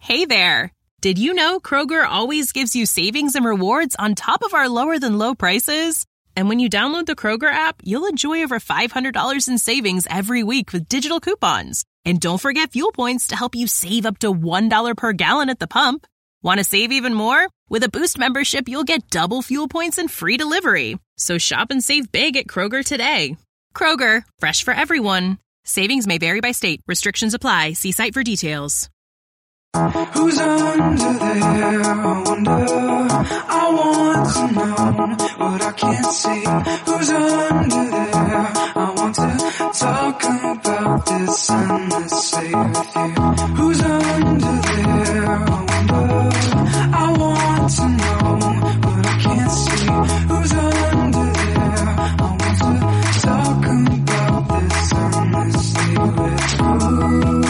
Hey there! Did you know Kroger always gives you savings and rewards on top of our lower-than-low prices? And when you download the Kroger app, you'll enjoy over $500 in savings every week with digital coupons. And don't forget fuel points to help you save up to $1 per gallon at the pump. Want to save even more? With a Boost membership, you'll get double fuel points and free delivery. So shop and save big at Kroger today. Kroger, fresh for everyone. Savings may vary by state. Restrictions apply. See site for details. Who's under there? I wonder. I want to know what I can't see. Who's under there? I want to talk about this endlessly with you. Who's under there? I wonder. I want to know what I can't see. Who's under there? I want to talk about this endlessly with you.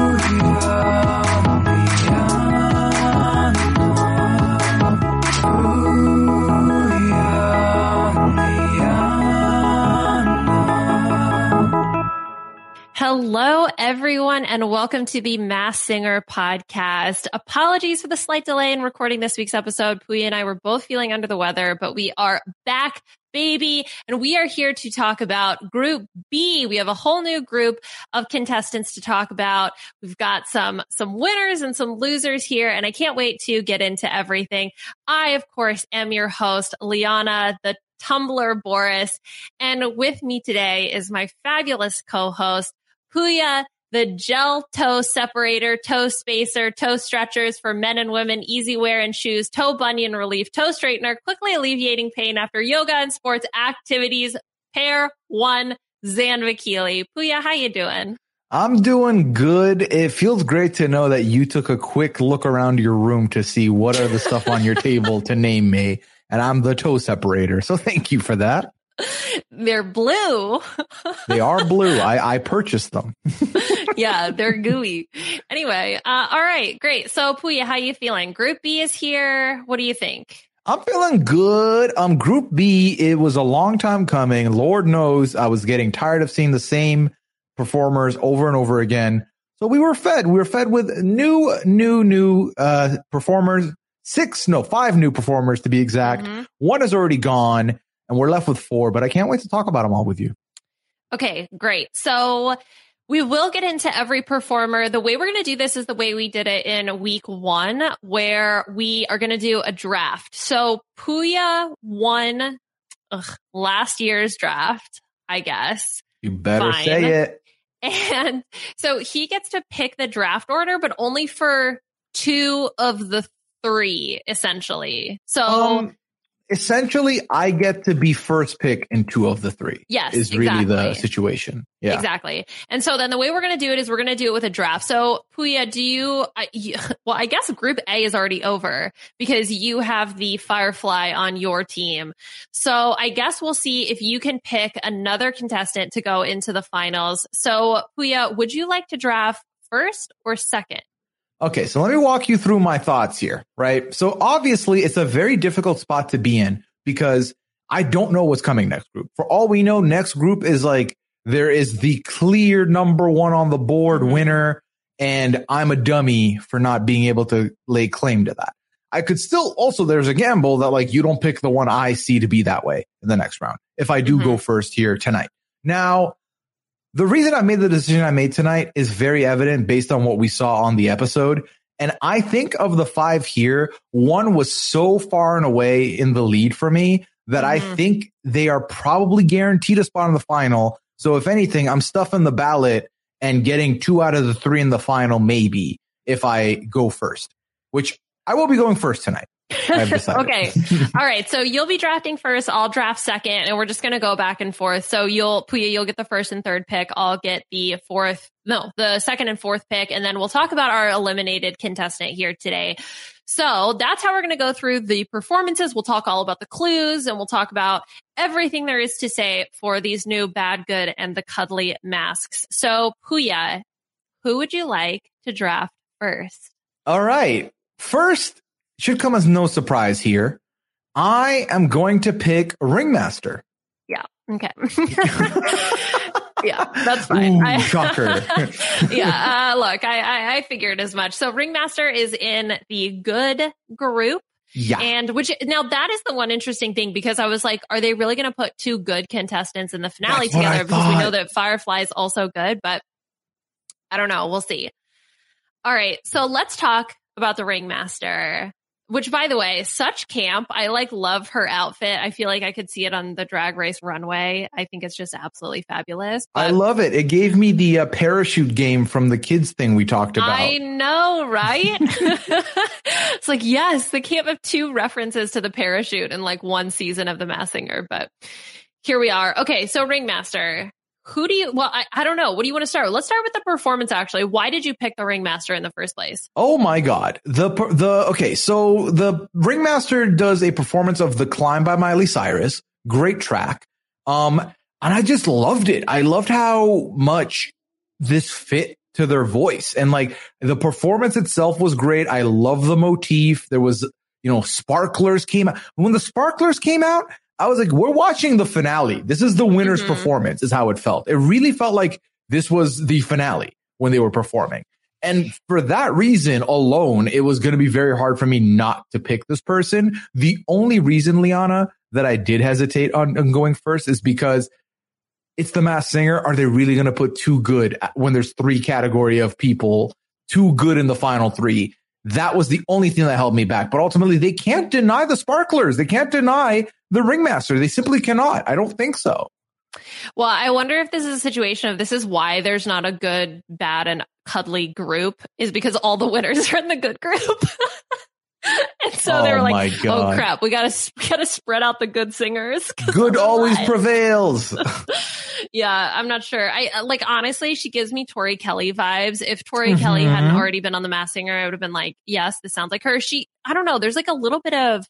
Hello, everyone, and welcome to the Masked Singer podcast. Apologies for the slight delay in recording this week's episode. Puya and I were both feeling under the weather, but we are back, baby, and we are here to talk about Group B. We have a whole new group of contestants to talk about. We've got some winners and some losers here, and I can't wait to get into everything. I, of course, am your host, Liana, the Tumblr Boris, and with me today is my fabulous co-host, Puya, the gel toe separator, toe spacer, toe stretchers for men and women, easy wear and shoes, toe bunion relief, toe straightener, quickly alleviating pain after yoga and sports activities. Pair one, Zan Vakili. Puya, how you doing? I'm doing good. It feels great to know that you took a quick look around your room to see what are the stuff on your table to name me. And I'm the toe separator. So thank you for that. They're blue. They are blue. I purchased them. Yeah, they're gooey. Anyway, all right, great. So Puya, how you feeling? Group B is here. What do you think? I'm feeling good. Group B, it was a long time coming. Lord knows I was getting tired of seeing the same performers over and over again. So we were fed. We were fed with new performers. 5 new performers to be exact. Mm-hmm. One is already gone. And we're left with 4, but I can't wait to talk about them all with you. Okay, great. So we will get into every performer. The way we're going to do this is the way we did it in week 1, where we are going to do a draft. So Puya won last year's draft, I guess. You better say it. And so he gets to pick the draft order, but only for 2 of the 3, essentially. So essentially, I get to be first pick in 2 of the 3. Yes, is really the situation. Yeah, exactly. And so then the way we're going to do it is we're going to do it with a draft. So Puya, well, I guess Group A is already over because you have the Firefly on your team. So I guess we'll see if you can pick another contestant to go into the finals. So Puya, would you like to draft first or second? Okay, so let me walk you through my thoughts here, right? So obviously, it's a very difficult spot to be in because I don't know what's coming next group. For all we know, next group is like, there is the clear number 1 on the board winner, and I'm a dummy for not being able to lay claim to that. I could still also, there's a gamble that like you don't pick the one I see to be that way in the next round if I do go first here tonight. Now, the reason I made the decision I made tonight is very evident based on what we saw on the episode. And I think of the 5 here, 1 was so far and away in the lead for me that I think they are probably guaranteed a spot in the final. So if anything, I'm stuffing the ballot and getting 2 out of the 3 in the final, maybe, if I go first, which I will be going first tonight. Okay. All right. So you'll be drafting first. I'll draft second, and we're just going to go back and forth. So Puya, you'll get the first and third pick. I'll get the second and fourth pick. And then we'll talk about our eliminated contestant here today. So that's how we're going to go through the performances. We'll talk all about the clues, and we'll talk about everything there is to say for these new Bad, Good, and the Cuddly masks. So Puya, who would you like to draft first? All right. First, should come as no surprise here, I am going to pick Ringmaster. Yeah. Okay. Yeah, that's fine. Ooh, shocker. Look, I figured as much. So Ringmaster is in the good group. Yeah. And now that is the one interesting thing, because I was like, are they really going to put two good contestants in the finale together? Because we know that Firefly is also good, but I don't know. We'll see. All right. So let's talk about the Ringmaster, which, by the way, such camp. I love her outfit. I feel like I could see it on the Drag Race runway. I think it's just absolutely fabulous. I love it. It gave me the parachute game from the kids thing we talked about. I know, right? It's like, yes, the camp of two references to the parachute in like one season of The Masked Singer. But here we are. Okay, so Ringmaster. I don't know. What do you want to start with? Let's start with the performance, actually. Why did you pick the Ringmaster in the first place? Oh my God. Okay. So the Ringmaster does a performance of The Climb by Miley Cyrus. Great track. And I just loved it. I loved how much this fit to their voice, and like the performance itself was great. I love the motif. There was, sparklers came out. When the sparklers came out, I was like, we're watching the finale. This is the winner's performance, is how it felt. It really felt like this was the finale when they were performing. And for that reason alone, it was going to be very hard for me not to pick this person. The only reason, Liana, that I did hesitate on going first is because it's The Masked Singer. Are they really going to put too good when there's three category of people, too good in the final three? That was the only thing that held me back. But ultimately, they can't deny the sparklers. They can't deny the Ringmaster. They simply cannot. I don't think so. Well, I wonder if this is a situation of this is why there's not a good, bad, and cuddly group, is because all the winners are in the good group. And so they were like, oh crap, we gotta spread out the good singers. Good always prevails. Yeah, I'm not sure. I honestly, she gives me Tori Kelly vibes. If Tori Kelly hadn't already been on The Masked Singer, I would have been like, yes, this sounds like her. I don't know. There's like a little bit of,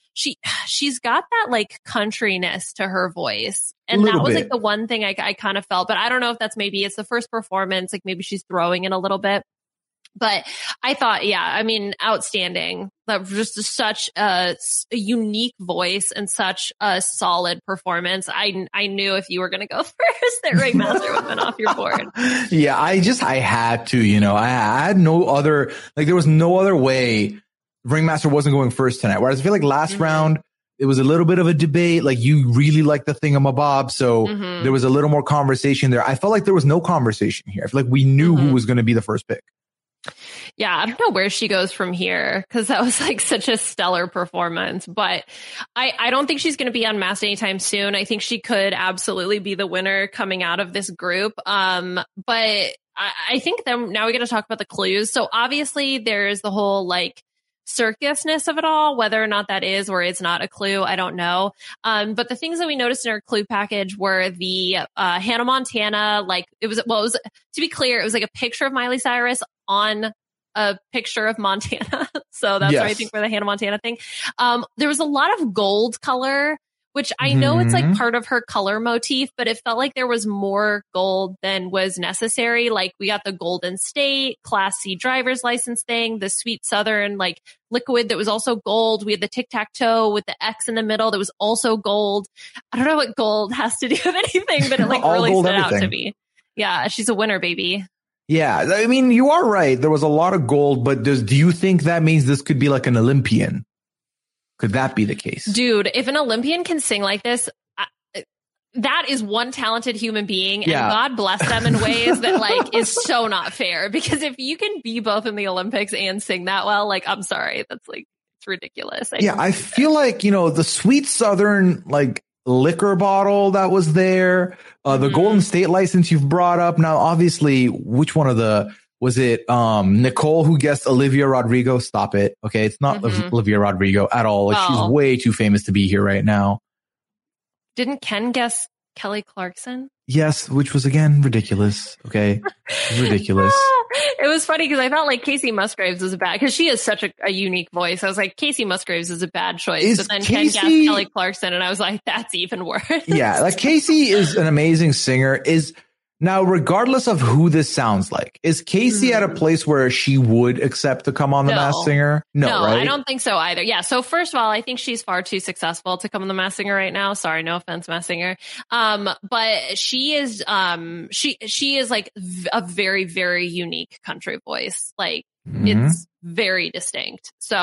she's got that like countryness to her voice. And that was like the one thing I kind of felt, but I don't know if that's maybe it's the first performance. Like maybe she's throwing it a little bit. But I thought, outstanding. That was just such a unique voice and such a solid performance. I knew if you were going to go first, that Ringmaster would have been off your board. Yeah, I had to, I had no other, there was no other way Ringmaster wasn't going first tonight. Whereas I feel like last round, it was a little bit of a debate. Like you really like the thingamabob. So there was a little more conversation there. I felt like there was no conversation here. I feel like we knew who was going to be the first pick. Yeah, I don't know where she goes from here, because that was like such a stellar performance. But I don't think she's going to be unmasked anytime soon. I think she could absolutely be the winner coming out of this group. But I think now we got to talk about the clues. So obviously there's the whole like circusness of it all, whether or not that is or it's not a clue, I don't know. But the things that we noticed in our clue package were the Hannah Montana, it was to be clear, it was like a picture of Miley Cyrus on a picture of Montana. So that's where I think for the Hannah Montana thing. There was a lot of gold color, which I know it's like part of her color motif, but it felt like there was more gold than was necessary. Like we got the Golden State, Class C driver's license thing, the Sweet Southern liquid that was also gold. We had the tic-tac-toe with the X in the middle that was also gold. I don't know what gold has to do with anything, but it really stood out to me. Yeah, she's a winner, baby. Yeah, I mean, you are right. There was a lot of gold, but do you think that means this could be like an Olympian? Could that be the case? Dude, if an Olympian can sing like this, that is one talented human being, and God bless them in ways that is so not fair. Because if you can be both in the Olympics and sing that well, I'm sorry, that's it's ridiculous. I feel like, the Sweet Southern liquor bottle that was there, the Golden State license you've brought up. Now, obviously, which one of was it Nicole who guessed Olivia Rodrigo? Stop it. Okay, it's not Olivia Rodrigo at all. She's way too famous to be here right now. Didn't Ken guess Kelly Clarkson? Yes, which was again ridiculous. Okay, ridiculous. It was funny because I felt like Casey Musgraves was because she has such a unique voice. I was like, Casey Musgraves is a bad choice. But then Ken guessed Kelly Clarkson, and I was like, that's even worse. Yeah, Casey is an amazing singer. Now, regardless of who this sounds like, is Casey at a place where she would accept to come on The Masked Singer? No, right? I don't think so either. Yeah. So first of all, I think she's far too successful to come on The Masked Singer right now. Sorry, no offense, Masked Singer. But she is, she is like a very, very unique country voice. Like it's very distinct. So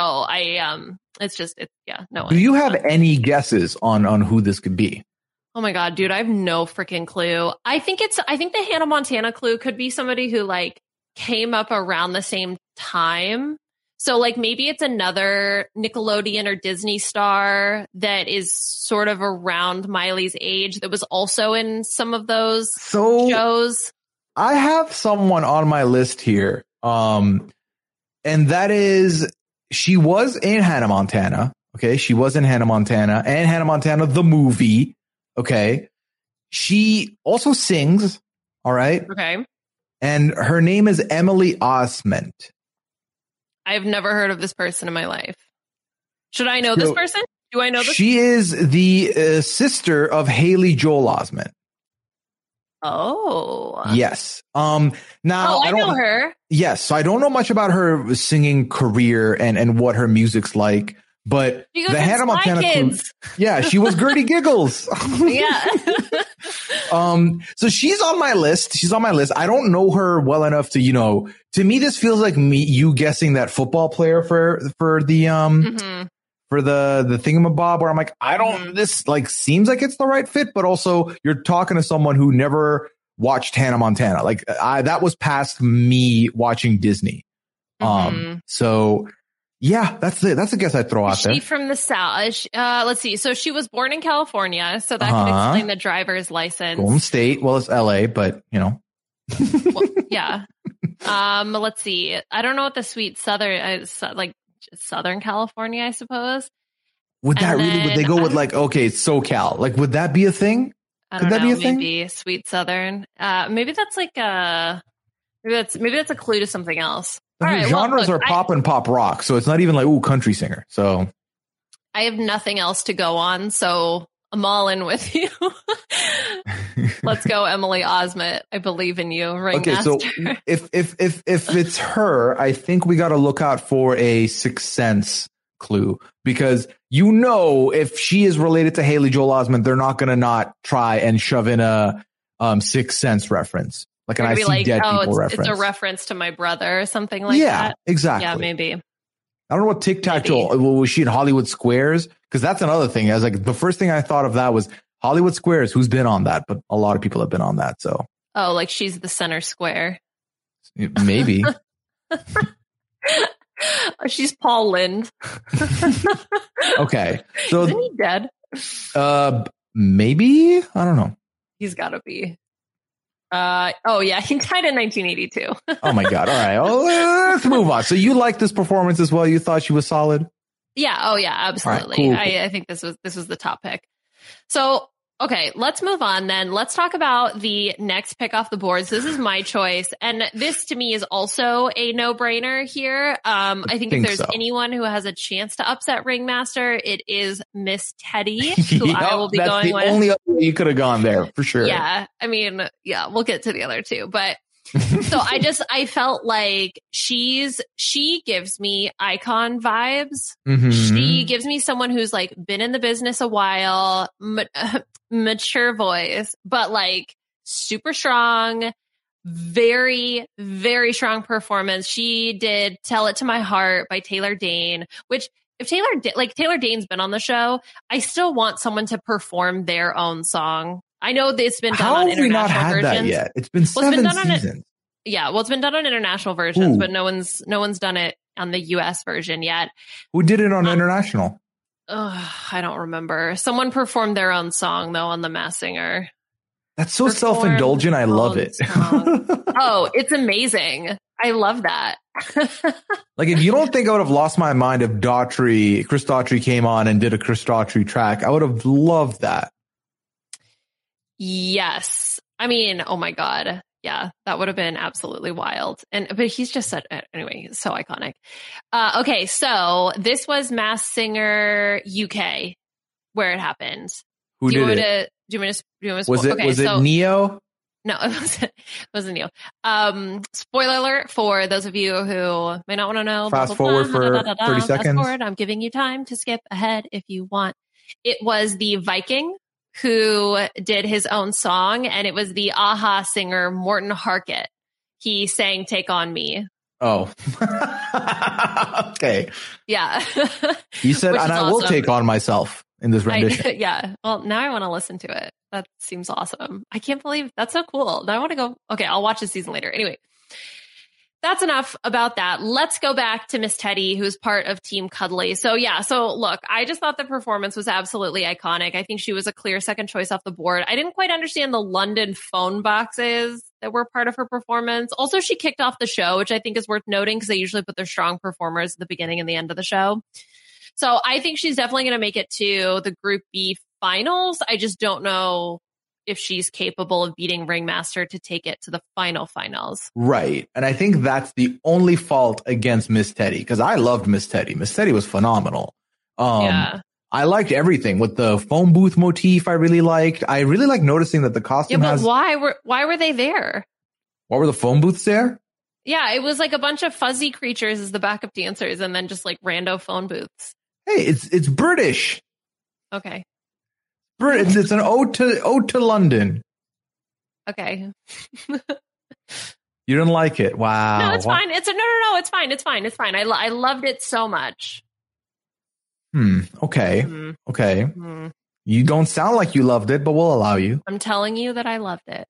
no. Do you have any guesses on who this could be? Oh my God, dude, I have no freaking clue. I think the Hannah Montana clue could be somebody who like came up around the same time. So like maybe it's another Nickelodeon or Disney star that is sort of around Miley's age that was also in some of those shows. I have someone on my list here. And that is, she was in Hannah Montana. Okay. She was in Hannah Montana and Hannah Montana, the movie. Okay. She also sings. All right. Okay. And her name is Emily Osment. I've never heard of this person in my life. Should I know this person? Do I know this? She is the sister of Haley Joel Osment. Oh. Yes. Now I know her. Yes. So I don't know much about her singing career and what her music's like. But the Hannah Montana clue, yeah, she was Gertie Giggles. Yeah. So she's on my list. I don't know her well enough to, to me, this feels like you guessing that football player for the, for the thingamabob, where I'm like, this like seems like it's the right fit, but also you're talking to someone who never watched Hannah Montana. Like that was past me watching Disney. So yeah, that's it. That's a guess I'd throw out there. She from the South. Let's see. So she was born in California, so that could explain the driver's license. Golden State. Well, it's LA, but Well, yeah. Let's see. I don't know what the sweet Southern, like Southern California, I suppose. Would they go with like, okay, SoCal? Like, would that be a thing? Could that be a thing? Maybe sweet Southern. Maybe that's like maybe that's a clue to something else. All right, genres are pop and pop rock, so it's not even like country singer. So I have nothing else to go on, so I'm all in with you. Let's go, Emily Osment. I believe in you, Ringmaster. Okay, so if it's her, I think we got to look out for a Sixth Sense clue, because if she is related to Haley Joel Osment, they're not going to not try and shove in a Sixth Sense reference. Like an I See Dead People reference. It's a reference to my brother or something like that. Yeah, exactly. Yeah, maybe. I don't know what Tic-Tac-Toe, was she in Hollywood Squares? Because that's another thing. I was like, the first thing I thought of that was Hollywood Squares. Who's been on that? But a lot of people have been on that. So. Oh, like she's the center square. Maybe. She's Paul Lynde. Okay. So isn't he dead? Maybe. I don't know. He's got to be. Oh yeah, he died in 1982. Oh my God. All right. Well, let's move on. So you liked this performance as well? You thought she was solid? Yeah. Oh yeah, absolutely. Right, cool. I think this was the top pick. So, okay, let's move on then. Let's talk about the next pick off the boards. This is my choice. And this to me is also a no-brainer here. I think if there's anyone who has a chance to upset Ringmaster, it is Miss Teddy, who I will be going with. That's the only other way you could have gone there, for sure. Yeah. I mean, yeah, we'll get to the other two. But so I felt like she gives me icon vibes. Mm-hmm. She gives me someone who's like been in the business a while, mature voice, but like super strong, very, very strong performance. She did Tell It to My Heart by Taylor Dayne, which if Taylor Dayne's been on the show, I still want someone to perform their own song. I know it's been done on international versions. How have we not had that yet? It's been 7 seasons. It's been done on international versions, but no one's done it on the US version yet. Who did it on international? I don't remember. Someone performed their own song though on The Masked Singer. That's so self-indulgent. I love it. Oh, it's amazing. I love that. Like, if you don't think I would have lost my mind if Chris Daughtry came on and did a Chris Daughtry track, I would have loved that. Yes. I mean, oh my God. Yeah, that would have been absolutely wild. But he's just said, anyway, so iconic. Okay, so this was Masked Singer UK, where it happened. Who did it? Do you want to Was it Neo? No, it wasn't you. Spoiler alert for those of you who may not want to know. Fast forward for 30 seconds. Fast forward. I'm giving you time to skip ahead if you want. It was the Viking who did his own song, and it was the Aha singer Morten Harket. He sang "Take on Me." Oh, okay. Yeah. You said, and I will take on myself in this rendition. Yeah. Well, now I want to listen to it. That seems awesome. I can't believe that's so cool. Now I want to go. Okay, I'll watch the season later. Anyway, that's enough about that. Let's go back to Miss Teddy, who's part of Team Cuddly. So look, I just thought the performance was absolutely iconic. I think she was a clear second choice off the board. I didn't quite understand the London phone boxes that were part of her performance. Also, she kicked off the show, which I think is worth noting because they usually put their strong performers at the beginning and the end of the show. So I think she's definitely going to make it to the Group B finals. I just don't know if she's capable of beating Ringmaster to take it to the finals. Right. And I think that's the only fault against Miss Teddy, because I loved Miss Teddy. Miss Teddy was phenomenal. I liked everything with the phone booth motif. I really liked noticing that the costume why were they there? Why were the phone booths there? Yeah, it was like a bunch of fuzzy creatures as the backup dancers and then just like rando phone booths. Hey, it's British. Okay. It's an ode to London. Okay. You didn't like it? Wow. No, it's fine. No. It's fine. It's fine. I loved it so much. Okay. Okay. You don't sound like you loved it, but we'll allow you. I'm telling you that I loved it.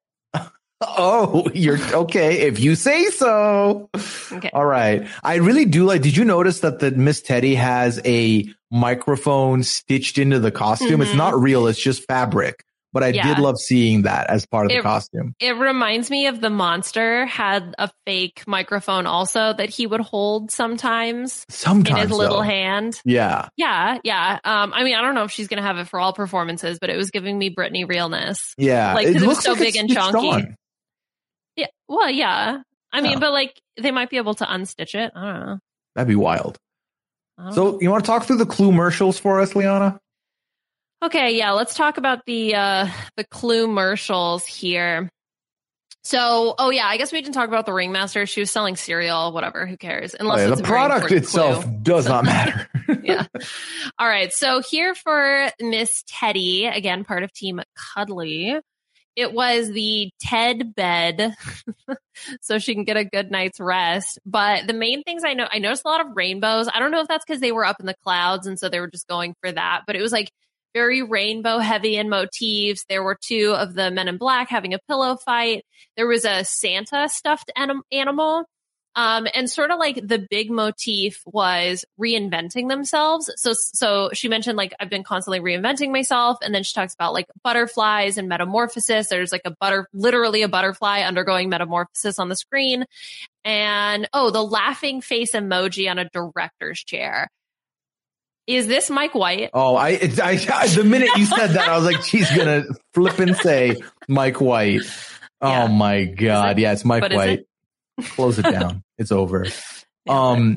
Oh, you're okay if you say so. Okay. All right. I really do like. Did you notice that the Miss Teddy has a microphone stitched into the costume? It's not real. It's just fabric. But I did love seeing that as part of the costume. It reminds me of the Monster had a fake microphone also that he would hold sometimes in his little hand. Yeah. Yeah. I mean, I don't know if she's going to have it for all performances, but it was giving me Britney realness. Yeah. Like, because it was so big and chunky. On. Yeah. Well, yeah. I mean, but like they might be able to unstitch it. I don't know. That'd be wild. So you want to talk through the Clue-mercials for us, Liana? Okay, yeah, let's talk about the Clue-mercials here. So, I guess we didn't talk about the Ringmaster. She was selling cereal, whatever, who cares? Unless it's the product itself does not matter. Yeah. All right, so here for Miss Teddy, again, part of Team Cuddly. It was the Ted bed, so she can get a good night's rest. But the main things I noticed a lot of rainbows. I don't know if that's because they were up in the clouds, and so they were just going for that. But it was like very rainbow heavy in motifs. There were two of the Men in Black having a pillow fight. There was a Santa stuffed animal. And sort of like the big motif was reinventing themselves. So she mentioned like, I've been constantly reinventing myself. And then she talks about like butterflies and metamorphosis. There's like literally a butterfly undergoing metamorphosis on the screen. And, the laughing face emoji on a director's chair. Is this Mike White? Oh, the minute you said that, I was like, she's going to flip and say Mike White. Yeah. Oh my God. Yeah, it's Mike White. Close it down. It's over. Yeah,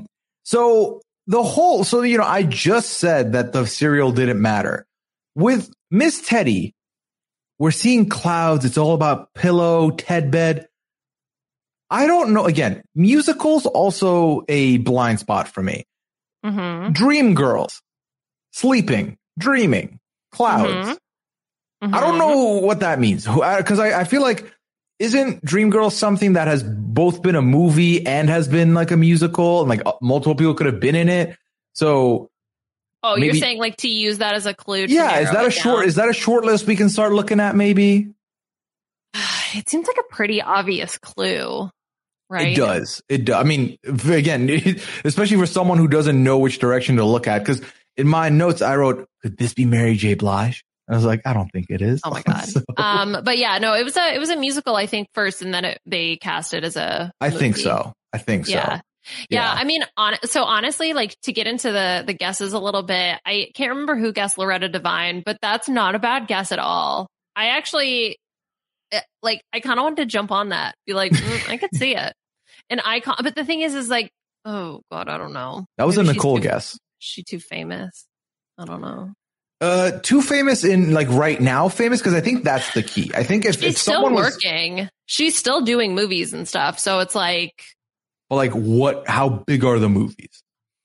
I just said that the cereal didn't matter. With Miss Teddy, we're seeing clouds. It's all about pillow, Ted bed. I don't know. Again, musicals also a blind spot for me. Dream girls, sleeping, dreaming, clouds. I don't know what that means because I feel like, isn't Dreamgirls something that has both been a movie and has been like a musical and like multiple people could have been in it? So, you're saying like to use that as a clue? Yeah, is that a short list we can start looking at? Maybe it seems like a pretty obvious clue, right? It does. I mean, again, especially for someone who doesn't know which direction to look at. Because in my notes, I wrote, "Could this be Mary J. Blige?" I was like, I don't think it is. Oh my God. But yeah, no, it was a musical, I think, first, and then they cast it as a movie. I think so. Yeah. I mean, honestly, like to get into the guesses a little bit, I can't remember who guessed Loretta Devine, but that's not a bad guess at all. I actually, I kind of wanted to jump on that, be like, I could see it. But the thing is like, oh God, I don't know. That was a Nicole guess. Is she too famous? I don't know. Too famous in like right now famous, because I think that's the key. I think if she's still working, she's still doing movies and stuff. So it's like, well, like what? How big are the movies?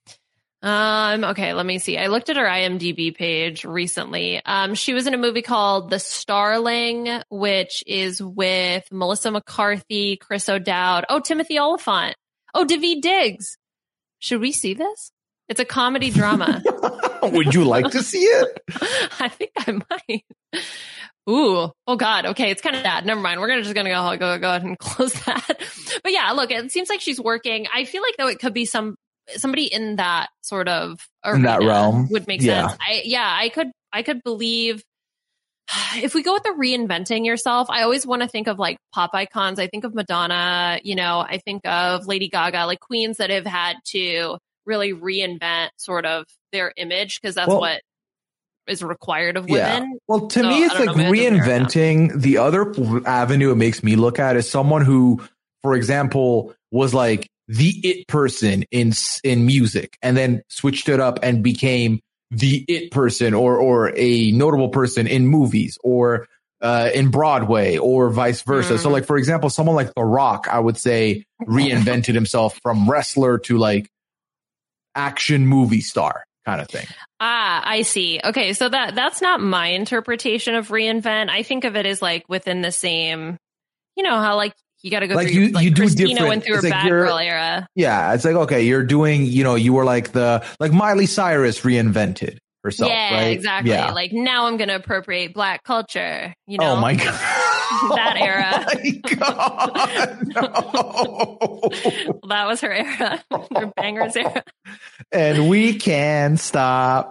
Okay, let me see. I looked at her IMDb page recently. She was in a movie called The Starling, which is with Melissa McCarthy, Chris O'Dowd. Oh, Timothy Olyphant. Oh, Daveed Diggs. Should we see this? It's a comedy drama. Would you like to see it? I think I might. Ooh. Oh God. Okay. It's kind of sad. Never mind. We're just going to go ahead and close that. But yeah, look, it seems like she's working. I feel like though it could be somebody in that sort of arena, in that realm would make sense. I could believe if we go with the reinventing yourself. I always want to think of like pop icons. I think of Madonna, I think of Lady Gaga, like queens that have had to really reinvent sort of their image, because that's what is required of women. Yeah. Well, to me, it's like reinventing. The other avenue it makes me look at is someone who, for example, was like the it person in music and then switched it up and became the it person or a notable person in movies or in Broadway or vice versa. So like, for example, someone like The Rock, I would say reinvented himself from wrestler to like action movie star kind of thing. I see. Okay. So that's not my interpretation of reinvent. I think of it as like within the same, how like you got to go like through, you do Christina different. went through it's a like bad girl era. Yeah. It's like, okay, you're doing, you were like Miley Cyrus reinvented herself. Yeah, right? exactly. Yeah. Like now I'm going to appropriate Black culture, Oh my God. That era. Oh my God. No. Well, that was her era. Her bangers era. And we can stop.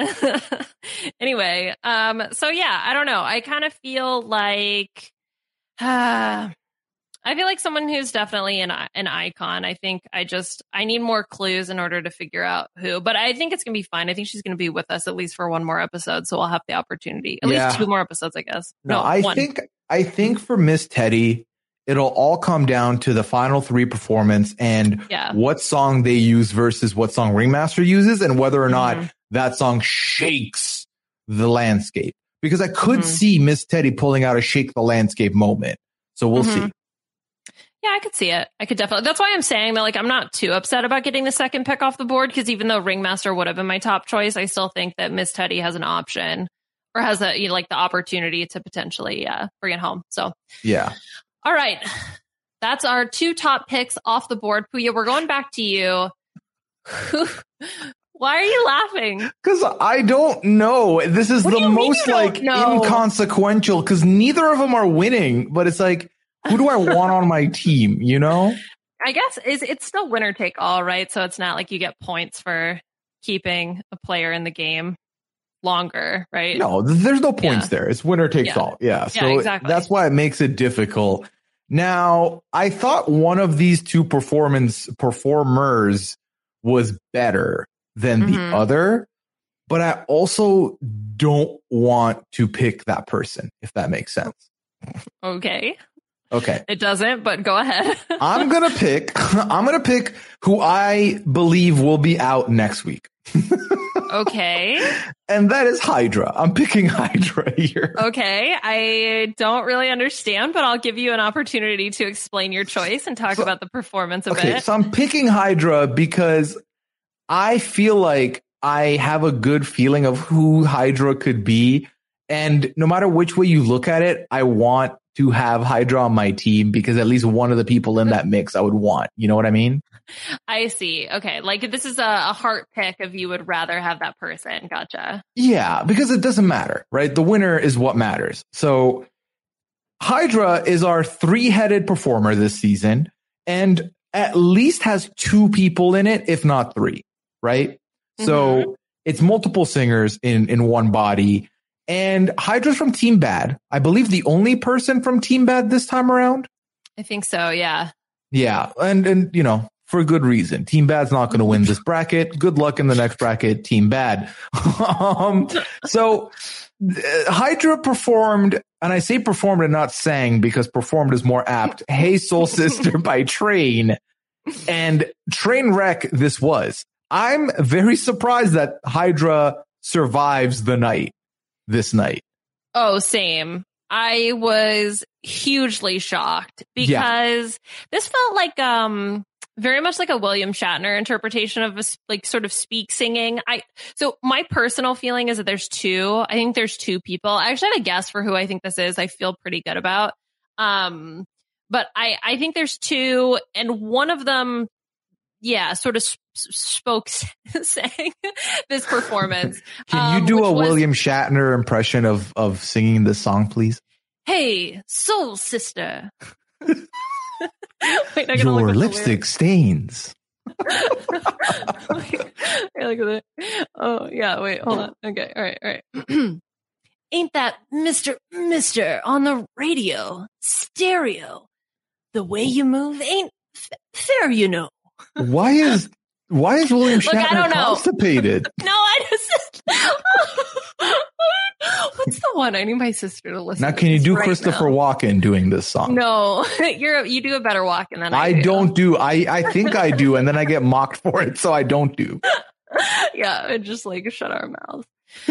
Anyway, so yeah, I don't know. I kind of feel like someone who's definitely an icon. I think I need more clues in order to figure out who, but I think it's going to be fine. I think she's going to be with us at least for one more episode. So we'll have the opportunity, at least 2 more episodes, I guess. No, I think for Miss Teddy, it'll all come down to the final 3 performance and what song they use versus what song Ringmaster uses and whether or not that song shakes the landscape. Because I could see Miss Teddy pulling out a shake the landscape moment. So we'll see. Yeah, I could see it. I could definitely. That's why I'm saying that, like, I'm not too upset about getting the second pick off the board, because even though Ringmaster would have been my top choice, I still think that Miss Teddy has an option or has the opportunity to potentially bring it home. So yeah. All right. That's our 2 top picks off the board. Puya, we're going back to you. Why are you laughing? Because I don't know. This is the most inconsequential, because neither of them are winning, but it's like, who do I want on my team? I guess it's still winner take all, right? So it's not like you get points for keeping a player in the game longer, right? No, there's no points there. It's winner takes all. Yeah. So exactly. That's why it makes it difficult. Now, I thought one of these 2 performers was better than the other, but I also don't want to pick that person, if that makes sense. Okay. It doesn't, but go ahead. I'm going to pick who I believe will be out next week. Okay. And that is Hydra. I'm picking Hydra here. Okay. I don't really understand, but I'll give you an opportunity to explain your choice and talk about the performance of it. So I'm picking Hydra because I feel like I have a good feeling of who Hydra could be. And no matter which way you look at it, I want to have Hydra on my team because at least one of the people in that mix I would want. You know what I mean? I see. Okay. Like this is a heart pick if you would rather have that person. Gotcha. Yeah, because it doesn't matter, right? The winner is what matters. So Hydra is our 3-headed performer this season and at least has 2 people in it, if not 3, right? So it's multiple singers in one body. And Hydra's from Team Bad. I believe the only person from Team Bad this time around. I think so. Yeah. Yeah. And you know, for good reason. Team Bad's not going to win this bracket. Good luck in the next bracket, Team Bad. So Hydra performed, and I say performed and not sang because performed is more apt. Hey Soul Sister by Train. And Trainwreck this was. I'm very surprised that Hydra survives the night. this night. Oh, same. I was hugely shocked because this felt like very much like a William Shatner interpretation of like sort of speak singing. So my personal feeling is that there's two. I think there's two people. I actually have a guess for who I think this is. I feel pretty good about. But I think there's two, and one of them, sort of sang this performance. Can you do a William Shatner impression of singing this song, please? Hey, soul sister. Wait, your lipstick stains. Wait, look at it. Oh, yeah, wait, hold on. Okay, all right. Ain't that Mr. on the radio, stereo? The way you move ain't fair, you know. Why is William Shatner constipated? No, I just... What's the one? I need my sister to listen. Now, can you do Christopher Walken doing this song? No, you do a better Walken than I do. I don't do. I think I do, and then I get mocked for it, so I don't do. Yeah, and just like shut our mouths.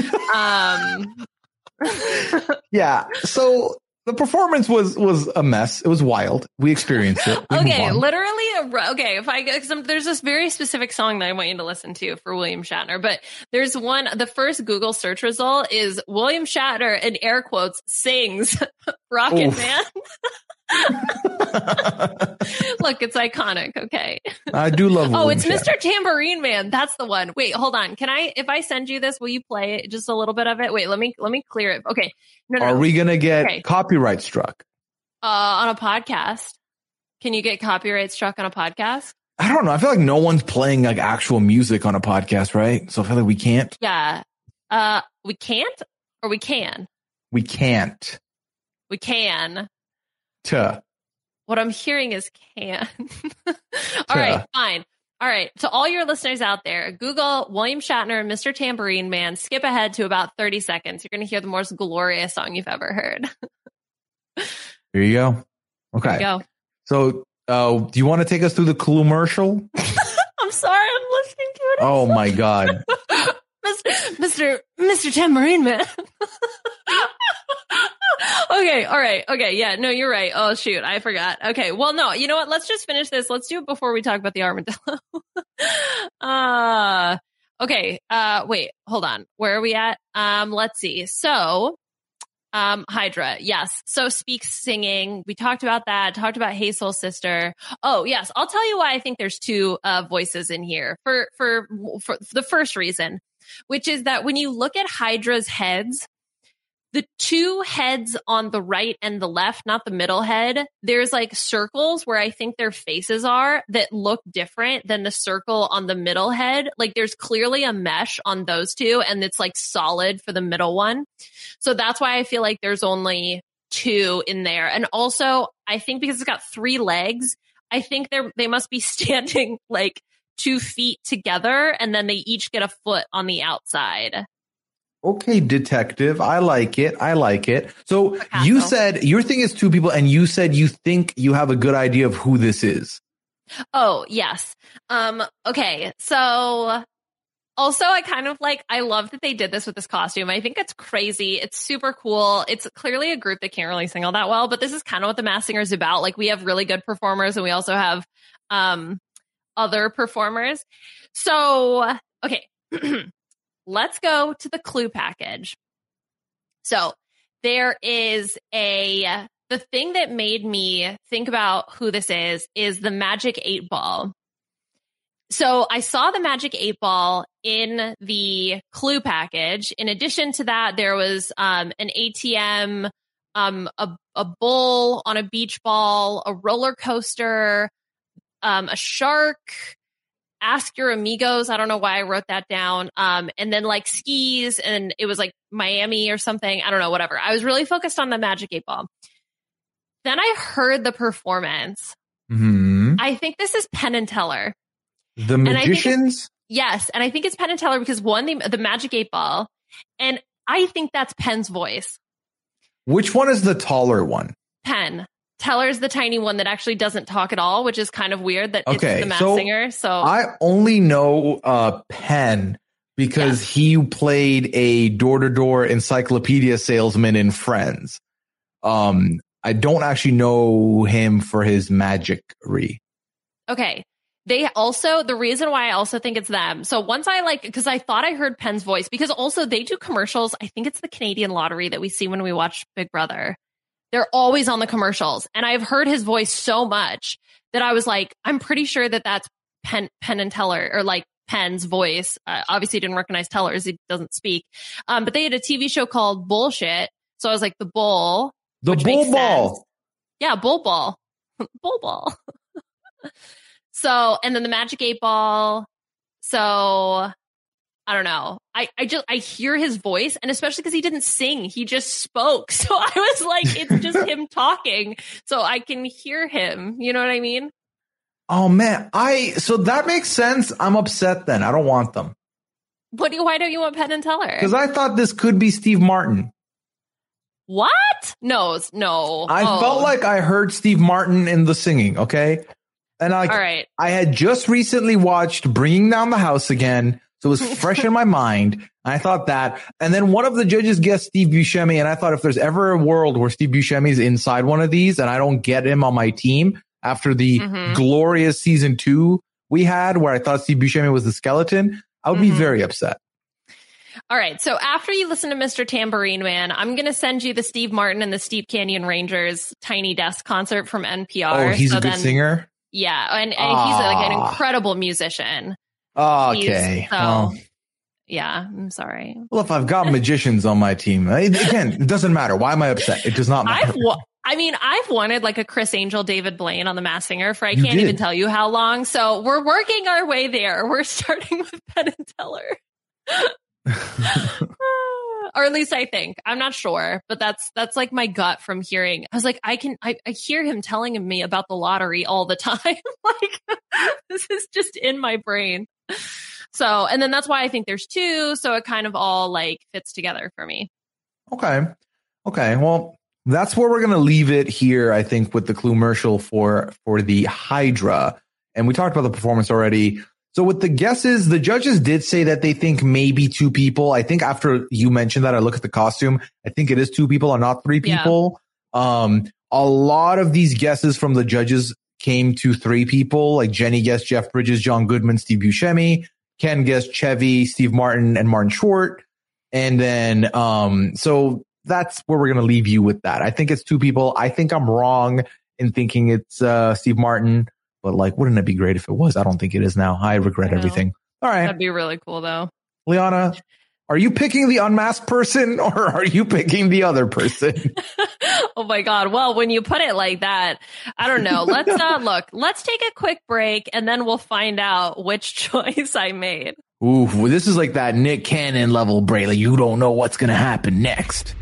Yeah. So the performance was a mess. It was wild. We experienced it. Okay, literally. There's this very specific song that I want you to listen to for William Shatner, but there's one. The first Google search result is William Shatner, in air quotes, sings "Rockin' Man." Look, it's iconic. Okay. I do love. William it's Mr. Tambourine Man. That's the one. Wait, hold on. If I send you this, will you play it? Just a little bit of it? Wait, let me clear it. Okay. No. Are we going to get copyright struck? On a podcast. Can you get copyright struck on a podcast? I don't know. I feel like no one's playing like actual music on a podcast, right? So I feel like we can't. Yeah. We can't, or we can? We can't. We can. What I'm hearing is can. All right, fine. All right. To all your listeners out there, Google William Shatner and Mr. Tambourine Man. Skip ahead to about 30 seconds. You're going to hear the most glorious song you've ever heard. Here you go. Okay. Here you go. So, do you want to take us through the commercial? I'm sorry. I'm listening to it. Oh my God. Mr. Tambourine Man. Okay. All right. Okay. Yeah. No, you're right. Oh, shoot. I forgot. Okay. Well, no, you know what? Let's just finish this. Let's do it before we talk about the armadillo. Okay. Wait, hold on. Where are we at? Let's see. So, Hydra. Yes. So speaks singing. We talked about that. Talked about Hey Soul Sister. Oh, yes. I'll tell you why I think there's two voices in here for the first reason, which is that when you look at Hydra's heads, the two heads on the right and the left, not the middle head, there's like circles where I think their faces are that look different than the circle on the middle head. Like there's clearly a mesh on those two, and it's like solid for the middle one. So that's why I feel like there's only two in there. And also, I think because it's got 3 legs, I think they must be standing like 2 feet together, and then they each get a foot on the outside. Okay, detective. I like it. So you said your thing is 2 people, and you said you think you have a good idea of who this is. Oh, yes. Okay. So also I love that they did this with this costume. I think it's crazy. It's super cool. It's clearly a group that can't really sing all that well, but this is kind of what The Masked Singer is about. Like we have really good performers, and we also have, other performers. So, okay. Let's go to the clue package. So there is the thing that made me think about who this is the Magic 8 Ball. So I saw the Magic 8 Ball in the clue package. In addition to that, there was an ATM, a bull on a beach ball, a roller coaster, a shark, Ask Your Amigos. I don't know why I wrote that down. And then like skis, and it was like Miami or something. I don't know, whatever. I was really focused on the Magic 8 Ball. Then I heard the performance. Mm-hmm. I think this is Penn and Teller. The Magicians? Yes. And I think it's Penn and Teller because one, the Magic 8 Ball. And I think that's Penn's voice. Which one is the taller one? Penn. Teller's the tiny one that actually doesn't talk at all, which is kind of weird that it's the Masked Singer. So I only know Penn because he played a door-to-door encyclopedia salesman in Friends. I don't actually know him for his magicry. Okay. The reason why I also think it's them. So once because I thought I heard Penn's voice, because also they do commercials. I think it's the Canadian Lottery that we see when we watch Big Brother. They're always on the commercials. And I've heard his voice so much that I was like, I'm pretty sure that that's Penn and Teller, or like Penn's voice. Obviously didn't recognize Teller's. He doesn't speak. But they had a TV show called Bullshit. So I was like, the bull. The bull ball. Sense. Yeah, bull ball. Bull ball. So, and then the Magic 8 Ball. So, I don't know. I hear his voice, and especially because he didn't sing, he just spoke. So I was like, it's just him talking. So I can hear him. You know what I mean? Oh man. So that makes sense. I'm upset then. I don't want them. Why don't you want Penn and Teller? Because I thought this could be Steve Martin. What? No. I felt like I heard Steve Martin in the singing. Okay. And all right. I had just recently watched Bringing Down the House again. So it was fresh in my mind. And I thought that. And then one of the judges guessed Steve Buscemi. And I thought if there's ever a world where Steve Buscemi is inside one of these and I don't get him on my team after the glorious season 2 we had, where I thought Steve Buscemi was the skeleton, I would be very upset. All right. So after you listen to Mr. Tambourine Man, I'm going to send you the Steve Martin and the Steep Canyon Rangers Tiny Desk concert from NPR. Oh, he's a good singer? Yeah. And he's like an incredible musician. Okay. Yeah, I'm sorry. Well, if I've got magicians on my team, again, it doesn't matter. Why am I upset? It does not matter. I've wanted like a Chris Angel, David Blaine on The Masked Singer for I can't even tell you how long. So we're working our way there. We're starting with Penn and Teller. Or at least I think. I'm not sure, but that's like my gut from hearing. I was like, I hear him telling me about the lottery all the time. Like, this is just in my brain. So, and then that's why I think there's 2. So it kind of all like fits together for me. Okay. Well, that's where we're going to leave it here, I think, with the commercial for the Hydra. And we talked about the performance already. So with the guesses, the judges did say that they think maybe 2 people. I think after you mentioned that, I look at the costume. I think it is 2 people and not 3 people. Yeah. A lot of these guesses from the judges came to 3 people. Like Jenny guessed Jeff Bridges, John Goodman, Steve Buscemi. Ken guessed Chevy, Steve Martin, and Martin Short. And then, so that's where we're going to leave you with that. I think it's 2 people. I think I'm wrong in thinking it's Steve Martin. But like, wouldn't it be great if it was? I don't think it is now. I regret everything. All right. That'd be really cool though. Liana, are you picking the unmasked person or are you picking the other person? Oh my God. Well, when you put it like that, I don't know. Let's take a quick break and then we'll find out which choice I made. Ooh, well, this is like that Nick Cannon level break. Like you don't know what's going to happen next.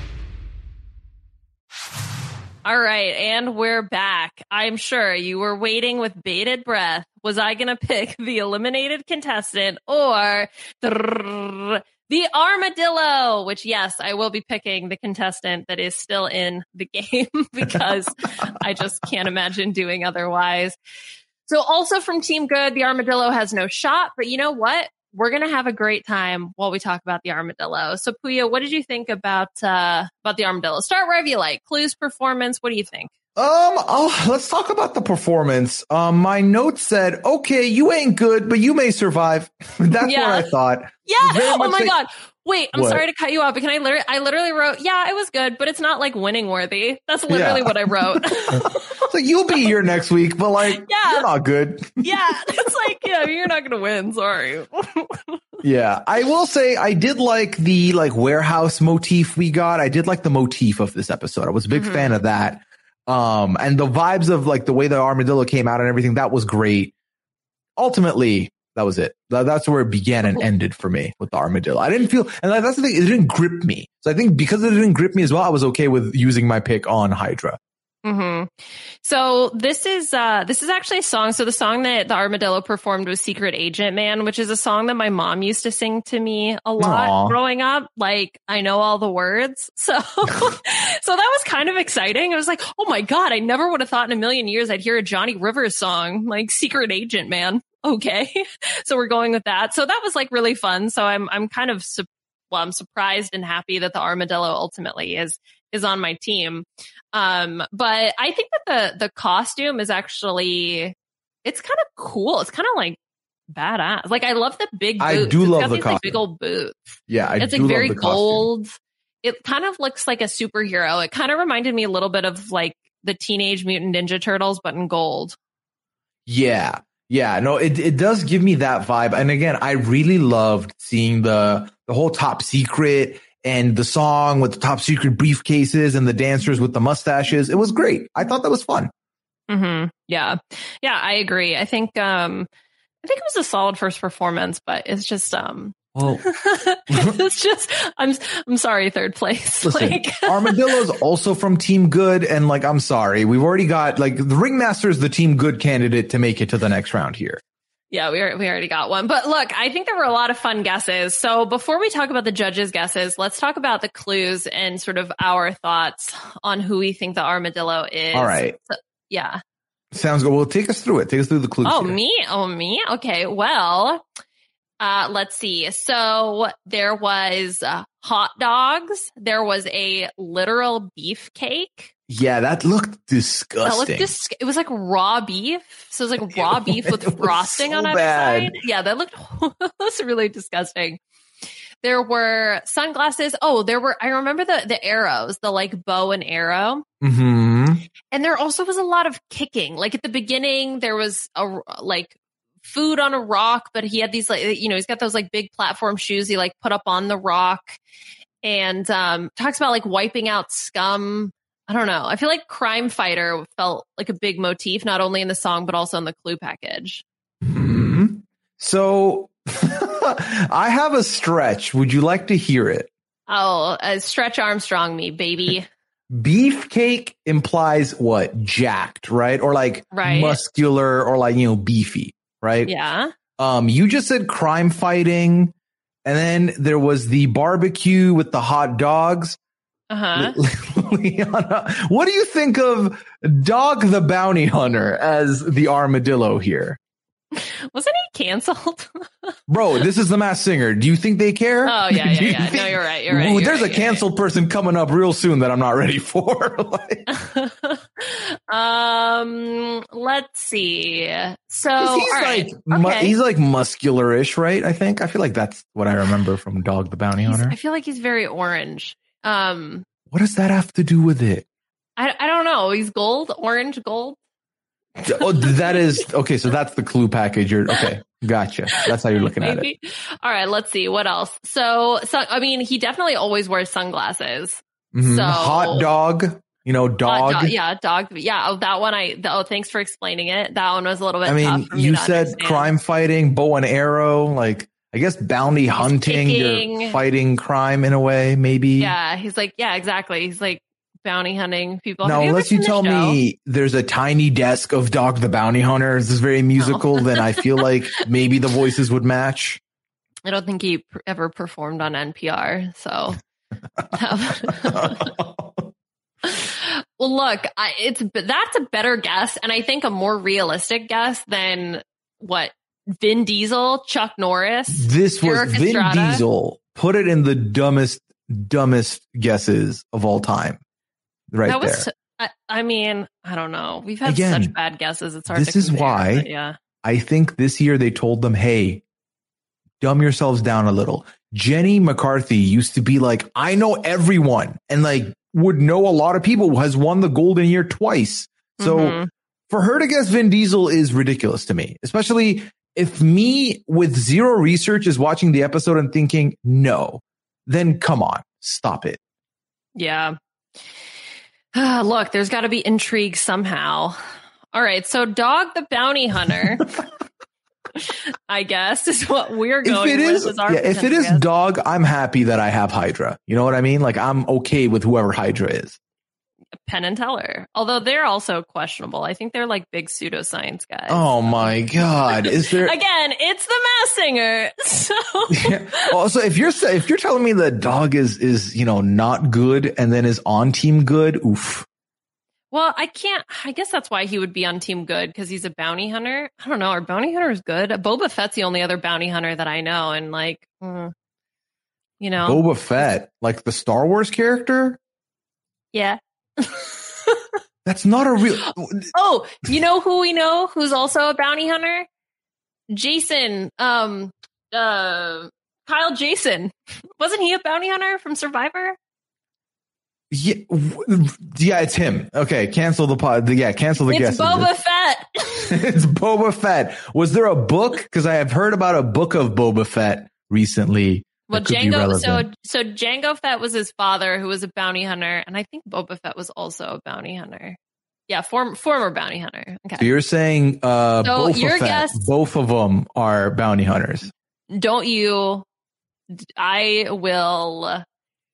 All right, and we're back. I'm sure you were waiting with bated breath. Was I going to pick the eliminated contestant or the armadillo? Which, yes, I will be picking the contestant that is still in the game because I just can't imagine doing otherwise. So also from Team Good, the armadillo has no shot. But you know what? We're going to have a great time while we talk about the armadillo. So Puya, what did you think about the armadillo? Start wherever you like. Clues, performance. What do you think? Let's talk about the performance. My notes said, okay, you ain't good, but you may survive. That's what I thought. Yeah. Oh my God. Wait, I'm sorry to cut you off, but I literally wrote, yeah, it was good, but it's not like winning worthy. That's literally what I wrote. So you'll be here next week, but like, you're not good. Yeah. It's like, yeah, you're not going to win. Sorry. Yeah. I will say I did like the warehouse motif we got. I did like the motif of this episode. I was a big fan of that. And the vibes of like the way the armadillo came out and everything, that was great. Ultimately, that was it. That's where it began and ended for me with the armadillo. I didn't feel, and that's the thing, it didn't grip me. So I think because it didn't grip me as well, I was okay with using my pick on Hydra. Mm-hmm. So this is actually a song. So the song that the armadillo performed was Secret Agent Man, which is a song that my mom used to sing to me a lot growing up. Like I know all the words. So, so that was kind of exciting. I was like, oh my God, I never would have thought in a million years I'd hear a Johnny Rivers song like Secret Agent Man. okay. So we're going with that. So that was like really fun. So I'm kind of, I'm surprised and happy that the armadillo ultimately is on my team. But I think that the costume is actually, it's kind of cool. It's kind of like badass. Like, I love the big boots. I do love the costume. Like big old boots. Yeah, I it's do like love very the costume. gold. It kind of looks like a superhero. It kind of reminded me a little bit of like the Teenage Mutant Ninja Turtles, but in gold. Yeah. Yeah. No, it does give me that vibe. And again, I really loved seeing the whole Top Secret and the song with the Top Secret briefcases and the dancers with the mustaches. It was great. I thought that was fun. Mm-hmm. Yeah. Yeah, I agree. I think it was a solid first performance, but it's just, well, it's just, I'm sorry, third place. Listen, like, Armadillo's also from Team Good. And like, I'm sorry, we've already got like the Ringmaster is the Team Good candidate to make it to the next round here. Yeah, we already got one. But look, I think there were a lot of fun guesses. So before we talk about the judges' guesses, let's talk about the clues and sort of our thoughts on who we think the armadillo is. All right. So, yeah. Sounds good. Well, take us through it. Take us through the clues. Oh, here. me? Oh, me? Okay. Well, let's see. So there was hot dogs. There was a literal beefcake. Yeah, that looked disgusting. It was like raw beef. So it was like raw beef with frosting so on either bad. side. Yeah, that was really disgusting. There were sunglasses. Oh, I remember the arrows, the like bow and arrow. Mm-hmm. And there also was a lot of kicking. Like at the beginning, there was like food on a rock, but he had these like, he's got those like big platform shoes he like put up on the rock, and talks about like wiping out scum. I don't know. I feel like Crime Fighter felt like a big motif, not only in the song, but also in the clue package. Mm-hmm. So I have a stretch. Would you like to hear it? Oh, Stretch Armstrong me, baby. Beefcake implies what? Jacked, right? Or like muscular or like, beefy, right? Yeah. You just said crime fighting, and then there was the barbecue with the hot dogs. Uh-huh. Liana, what do you think of Dog the Bounty Hunter as the armadillo here? Wasn't he canceled? Bro, this is The Masked Singer. Do you think they care? Oh, yeah. No, you're right. You're there's a canceled person coming up real soon that I'm not ready for. Let's see. So he's like muscular-ish, right? I feel like that's what I remember from Dog the Bounty Hunter. I feel like he's very orange. What does that have to do with it? I don't know. He's gold, orange, gold. Oh, that is okay. So that's the clue package. Okay. Gotcha. That's how you're looking at it. All right. Let's see what else. So I mean, he definitely always wears sunglasses. Mm-hmm. So hot dog, dog. Dog. Yeah. Oh, that one. Thanks for explaining it. That one was a little bit. I mean, you said understand. Crime fighting, bow and arrow, like, I guess bounty hunting, you're fighting crime in a way, maybe. Yeah. He's like, yeah, exactly. He's like bounty hunting people. Now, unless you tell me there's a tiny desk of Dog the Bounty Hunter, this is very musical, then I feel like maybe the voices would match. I don't think he ever performed on NPR. So, well, look, that's a better guess. And I think a more realistic guess than what? Vin Diesel, Chuck Norris. This was Eric Vin Estrada. Diesel. Put it in the dumbest guesses of all time. Right there. I mean, I don't know. We've had such bad guesses. It's hard to compare. This is why I think this year they told them, hey, dumb yourselves down a little. Jenny McCarthy used to be like, I know everyone, and like would know a lot of people, who has won the Golden Year twice. So for her to guess Vin Diesel is ridiculous to me, especially if me with zero research is watching the episode and thinking, no, then come on, stop it. Yeah. Look, there's got to be intrigue somehow. All right. So Dog the Bounty Hunter, I guess, is what we're going with. If it is Dog, I'm happy that I have Hydra. You know what I mean? Like, I'm okay with whoever Hydra is. Penn and Teller, although they're also questionable. I think they're like big pseudoscience guys. Oh my God. Is there again, it's the Masked Singer. So also, if you're telling me that Dog is not good and then is on Team Good, oof. Well, I guess that's why he would be on Team Good, because he's a bounty hunter. I don't know. Are bounty hunters good? Boba Fett's the only other bounty hunter that I know. And like, you know. Boba Fett, like the Star Wars character? Yeah. That's not a real. Oh, you know who we know who's also a bounty hunter? Jason. Kyle Jason. Wasn't he a bounty hunter from Survivor? Yeah, it's him. Okay, cancel the pod. Cancel the guess. It's Boba Fett. It's Boba Fett. Was there a book? Because I have heard about a book of Boba Fett recently. Well, Jango. So Jango Fett was his father, who was a bounty hunter, and I think Boba Fett was also a bounty hunter. Yeah, former bounty hunter. Okay. So you're saying Boba your Fett, guess, both of them are bounty hunters. Don't you? I will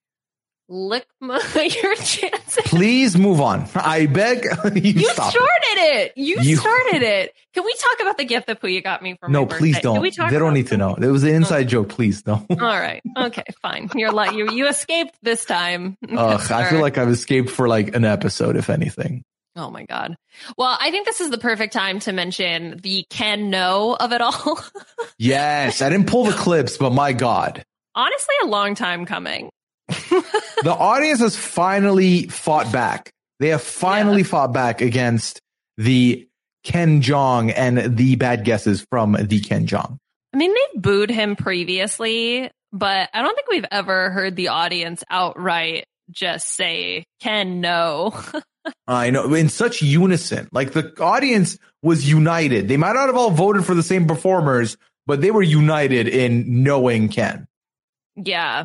lick your chances. Please move on. I beg you. Stop started it. You started it. Can we talk about the gift that Puya got me for my birthday? Please don't. They don't need to know. It was an inside joke. Please don't. All right. Okay, fine. You escaped this time. I feel like I've escaped for like an episode, if anything. Oh my God. Well, I think this is the perfect time to mention the Ken No of it all. Yes. I didn't pull the clips, but my God. Honestly, a long time coming. The audience has finally fought back. They have finally fought back against the Ken Jeong and the bad guesses from the Ken Jeong. I mean, they booed him previously, but I don't think we've ever heard the audience outright just say Ken No. I know, in such unison. Like the audience was united. They might not have all voted for the same performers, but they were united in knowing Ken. Yeah.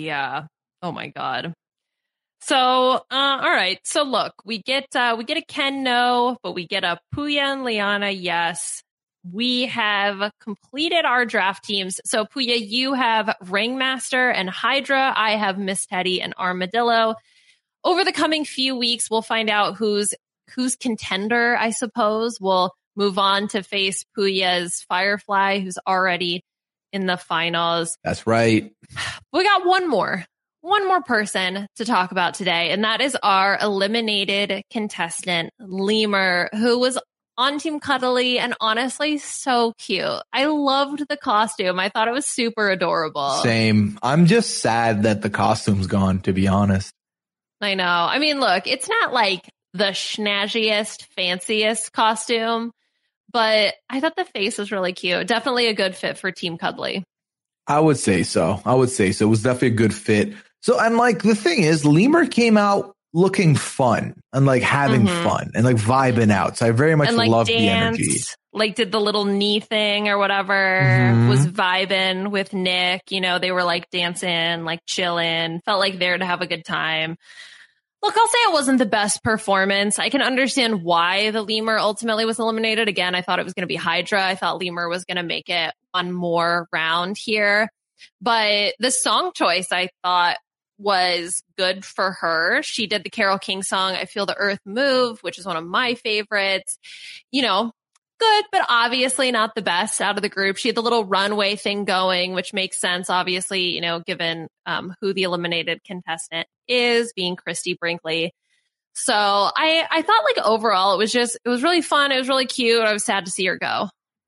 Oh my God. So, all right. So look, we get a Ken No, but we get a Puya and Liana yes. We have completed our draft teams. So Puya, you have Ringmaster and Hydra. I have Miss Teddy and Armadillo. Over the coming few weeks, we'll find out who's contender, I suppose. We'll move on to face Puya's Firefly, who's already in the finals. That's right. We got one more person to talk about today, and that is our eliminated contestant, Lemur, who was on Team Cuddly and honestly so cute. I loved the costume. I thought it was super adorable. Same. I'm just sad that the costume's gone, to be honest. I know. I mean, look, it's not like the snazziest, fanciest costume, but I thought the face was really cute. Definitely a good fit for Team Cuddly. I would say so. It was definitely a good fit. So, and like the thing is, Lemur came out looking fun and like having fun and like vibing out. So I very much loved the energy. Like did the little knee thing or whatever, was vibing with Nick. You know, they were like dancing, like chilling, felt like there to have a good time. Look, I'll say it wasn't the best performance. I can understand why the Lemur ultimately was eliminated. Again, I thought it was going to be Hydra. I thought Lemur was going to make it one more round here. But the song choice, I thought, was good for her. She did the Carole King song, I Feel the Earth Move, which is one of my favorites. You know, good, but obviously not the best out of the group. She had the little runway thing going, which makes sense, obviously, you know, given who the eliminated contestant is, being Christy Brinkley. So I thought like overall it was really fun. It was really cute. I was sad to see her go.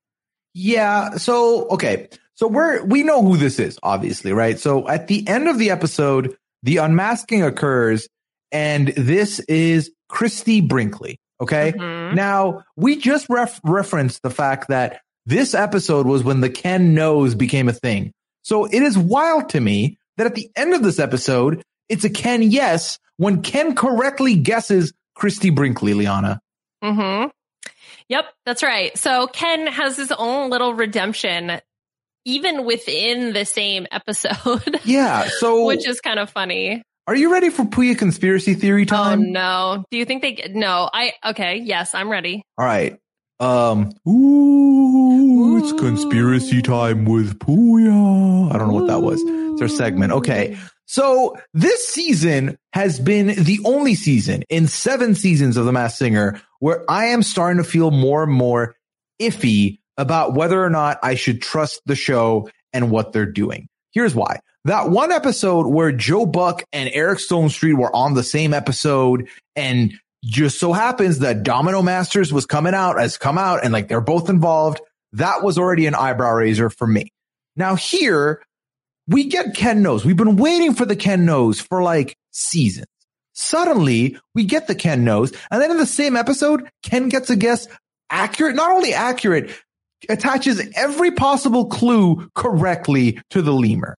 Yeah. So, okay. So we know who this is, obviously, right? So at the end of the episode, the unmasking occurs, and this is Christy Brinkley. Okay. Now we just referenced the fact that this episode was when the Ken Knows became a thing. So it is wild to me that at the end of this episode, it's a Ken Yes when Ken correctly guesses Christy Brinkley, Liana. Yep, that's right. So Ken has his own little redemption even within the same episode. Yeah. So which is kind of funny. Are you ready for Puya conspiracy theory time? Oh, no. Do you think no, okay. Yes, I'm ready. All right. It's conspiracy time with Puya. I don't know what that was. It's our segment. Okay. So this season has been the only season in 7 seasons of The Masked Singer where I am starting to feel more and more iffy about whether or not I should trust the show and what they're doing. Here's why. That one episode where Joe Buck and Eric Stonestreet were on the same episode and Just so happens that Domino Masters has come out and like they're both involved. That was already an eyebrow raiser for me. Now here we get Ken Knows. We've been waiting for the Ken Knows for like seasons. Suddenly we get the Ken Knows. And then in the same episode, Ken gets a guess accurate, not only accurate, attaches every possible clue correctly to the lemur.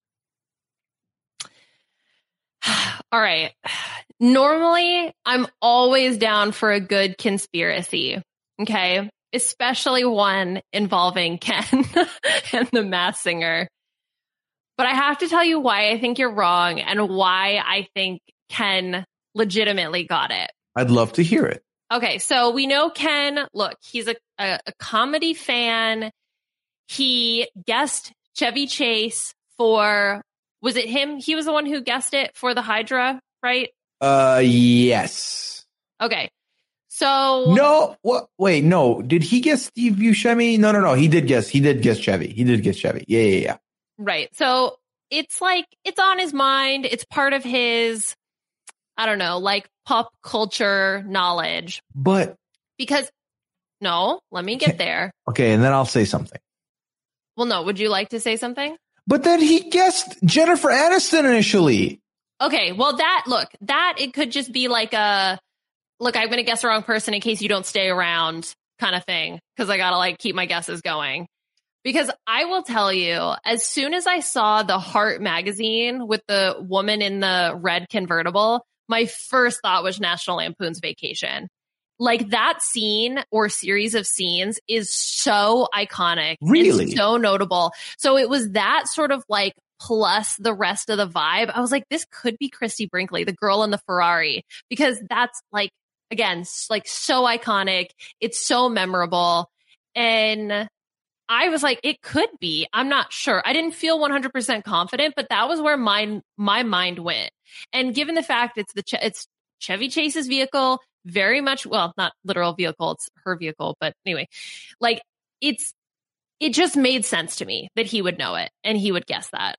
All right. Normally, I'm always down for a good conspiracy. Okay. Especially one involving Ken and the Masked Singer. But I have to tell you why I think you're wrong and why I think Ken legitimately got it. I'd love to hear it. Okay. So we know Ken, look, he's a comedy fan. He guessed Chevy Chase for, was it him? He was the one who guessed it for the Hydra, right? Yes. Okay. So no, what? Wait, no. Did he guess Steve Buscemi? No. He did guess Chevy. Yeah. Right. So it's like, it's on his mind. It's part of his, I don't know, like pop culture knowledge. But because no, let me get there. Okay. And then I'll say something. Well, no. Would you like to say something? But then he guessed Jennifer Aniston initially. Okay, well, that it could just be like I'm going to guess the wrong person in case you don't stay around kind of thing, because I got to like keep my guesses going. Because I will tell you, as soon as I saw the Heart magazine with the woman in the red convertible, my first thought was National Lampoon's Vacation. Like that scene or series of scenes is so iconic. Really? It's so notable. So it was that sort of like plus the rest of the vibe. I was like, this could be Christy Brinkley, the girl in the Ferrari, because that's like, again, like so iconic. It's so memorable. And I was like, it could be. I'm not sure. I didn't feel 100% confident, but that was where my mind went. And given the fact it's Chevy Chase's vehicle, very much, well, not literal vehicle, it's her vehicle, but anyway, like it just made sense to me that he would know it and he would guess that.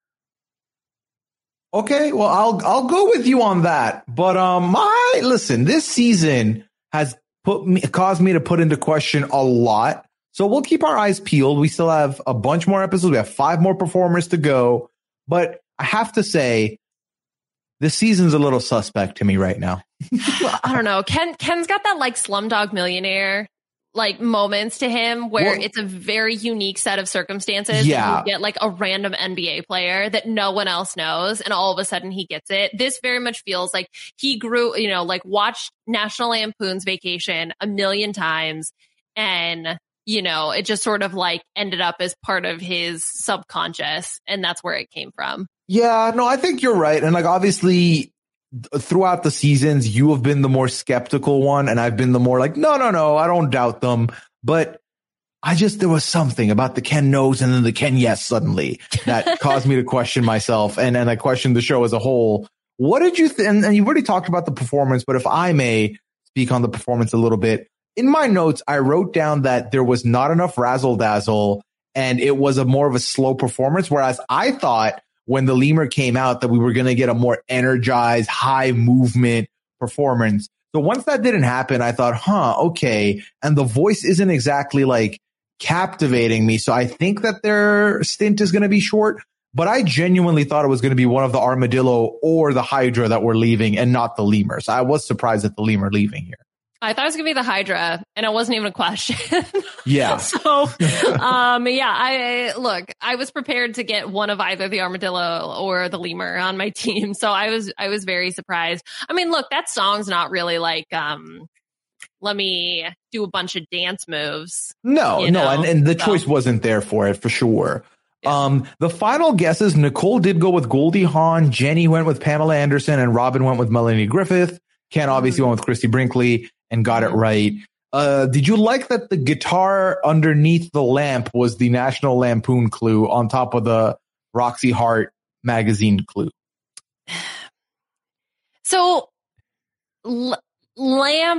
Okay, well, I'll go with you on that. But listen, this season has caused me to put into question a lot. So we'll keep our eyes peeled. We still have a bunch more episodes. We have 5 more performers to go. But I have to say, this season's a little suspect to me right now. I don't know. Ken's got that like Slumdog Millionaire like moments to him where it's a very unique set of circumstances. Yeah. You get like a random NBA player that no one else knows and all of a sudden he gets it. This very much feels like he grew, like watched National Lampoon's Vacation a million times and, it just sort of like ended up as part of his subconscious and that's where it came from. Yeah, no, I think you're right. And like, obviously throughout the seasons, you have been the more skeptical one. And I've been the more like, no, I don't doubt them. But there was something about the Ken Knows and then the Ken Yes suddenly that caused me to question myself. And I questioned the show as a whole. What did you think? And you've already talked about the performance, but if I may speak on the performance a little bit, in my notes, I wrote down that there was not enough razzle dazzle and it was more of a slow performance. Whereas I thought when the lemur came out that we were going to get a more energized, high movement performance. So once that didn't happen, I thought, okay. And the voice isn't exactly like captivating me. So I think that their stint is going to be short, but I genuinely thought it was going to be one of the armadillo or the Hydra that were leaving and not the lemur. So I was surprised at the lemur leaving here. I thought it was going to be the Hydra and it wasn't even a question. Yeah. So, I was prepared to get one of either the armadillo or the lemur on my team. So I was very surprised. I mean, look, that song's not really like, let me do a bunch of dance moves. No. And the choice wasn't there for it for sure. Yeah. The final guesses, Nicole did go with Goldie Hawn. Jenny went with Pamela Anderson and Robin went with Melanie Griffith. Ken obviously went with Christy Brinkley and got it right. Did you like that the guitar underneath the lamp was the National Lampoon clue on top of the Roxy Hart magazine clue? So Lampoon,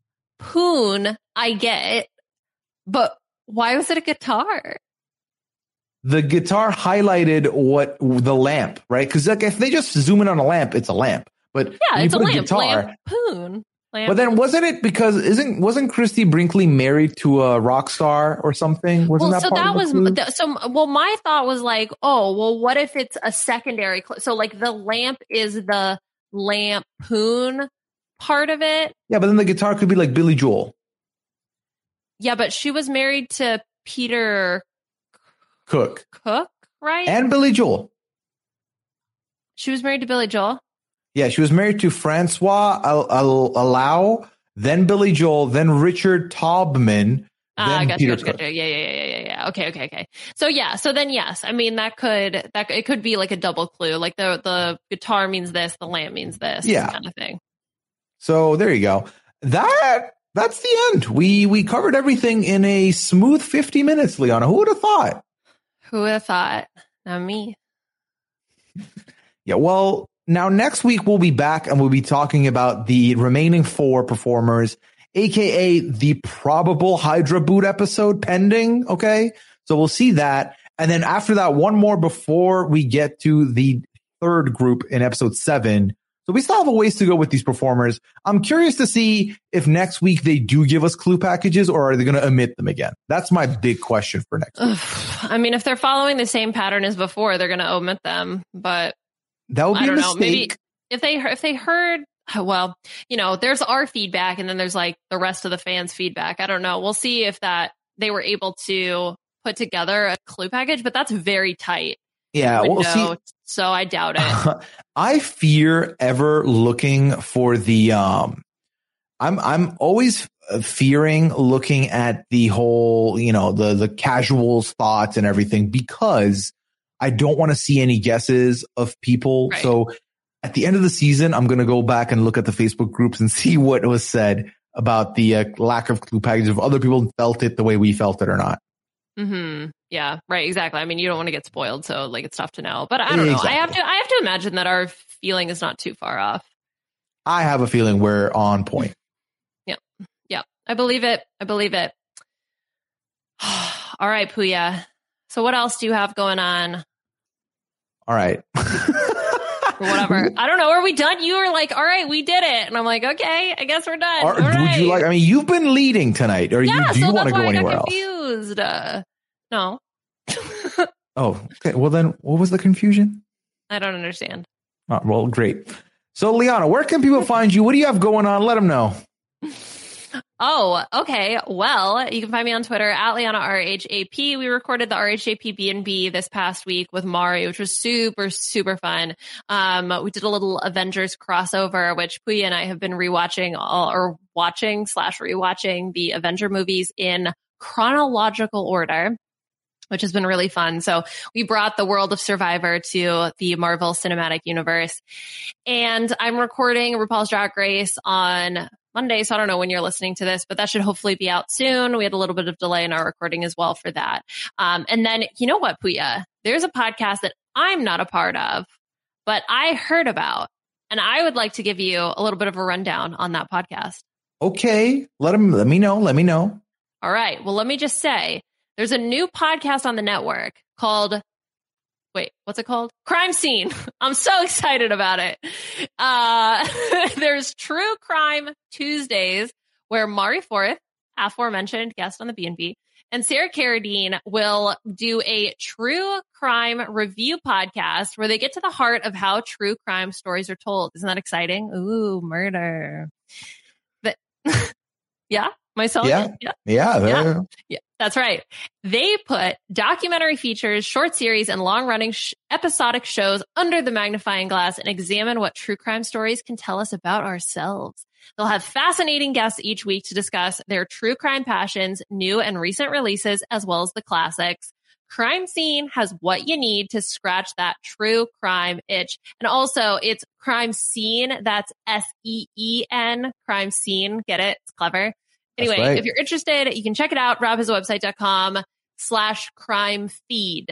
I get, but why was it a guitar? The guitar highlighted what the lamp, right? Because like if they just zoom in on a lamp, it's a lamp. But yeah, it's a lamp. Guitar, Lampoon. lamp. But then wasn't it because wasn't Christy Brinkley married to a rock star or something? Wasn't well, that so part that of the was clue? well, my thought was like, oh, well, what if it's a secondary clue? So like the lamp is the lampoon part of it. Yeah, but then the guitar could be like Billy Joel. Yeah, but she was married to Peter Cook, right? and Billy Joel. She was married to Billy Joel. Yeah, she was married to Francois Alao, then Billy Joel, then Richard Taubman, then Peter Cook. Gotcha. Yeah. Okay. So then yes, I mean that it could be like a double clue, like the guitar means this, the lamp means this, kind of thing. So there you go. That's the end. We covered everything in a smooth 50 minutes, Liana. Who would have thought? Who would have thought? Not me. Yeah, well, now next week we'll be back and we'll be talking about the remaining 4 performers, aka the probable Hydra boot episode pending. Okay, so we'll see that. And then after that, one more before we get to the 3rd group in episode 7. So we still have a ways to go with these performers. I'm curious to see if next week they do give us clue packages or are they going to omit them again? That's my big question for next week. I mean, if they're following the same pattern as before, they're going to omit them, but that would be a mistake. Maybe if they heard, well, there's our feedback and then there's like the rest of the fans' feedback. I don't know. We'll see if they were able to put together a clue package, but that's very tight. Yeah, window, we'll see. So I doubt it. I fear ever looking for the I'm always fearing looking at the whole, the casuals thoughts and everything because I don't want to see any guesses of people. Right. So at the end of the season, I'm going to go back and look at the Facebook groups and see what was said about the lack of clue package, if other people felt it the way we felt it or not. Mm-hmm. Yeah, right. Exactly. I mean, you don't want to get spoiled. So like, it's tough to know, but I don't know. I have to imagine that our feeling is not too far off. I have a feeling we're on point. Yeah. I believe it. All right, Puya. So what else do you have going on? All right. Whatever. I don't know. Are we done? You were like, all right, we did it. And I'm like, okay, I guess we're done. All right. Would you like, you've been leading tonight. Or do you want to go anywhere else? Confused. No. Oh, okay. Well then, what was the confusion? I don't understand. Oh, well, great. So Liana, where can people find you? What do you have going on? Let them know. Oh, okay. Well, you can find me on Twitter at Liana RHAP. We recorded the RHAP B&B this past week with Mari, which was super, super fun. We did a little Avengers crossover, which Puya and I have been rewatching /rewatching the Avenger movies in chronological order, which has been really fun. So we brought the world of Survivor to the Marvel Cinematic Universe. And I'm recording RuPaul's Drag Race on Monday, so I don't know when you're listening to this, but that should hopefully be out soon. We had a little bit of delay in our recording as well for that. And then, you know what, Puya? There's a podcast that I'm not a part of, but I heard about, and I would like to give you a little bit of a rundown on that podcast. Okay. Let me know. All right. Well, let me just say, there's a new podcast on the network called, what's it called? Crime Scene. I'm so excited about it. There's True Crime Tuesdays, where Mari Forth, aforementioned guest on the B&B, and Sarah Carradine will do a true crime review podcast where they get to the heart of how true crime stories are told. Isn't that exciting? Ooh, murder. But yeah. Myself? Yeah. That's right. They put documentary features, short series, and long-running episodic shows under the magnifying glass and examine what true crime stories can tell us about ourselves. They'll have fascinating guests each week to discuss their true crime passions, new and recent releases, as well as the classics. Crime Scene has what you need to scratch that true crime itch. And also, it's Crime Scene. That's SEEN, Crime Scene. Get it? It's clever. Anyway, right. If you're interested, you can check it out, robhasawebsite.com/crime feed.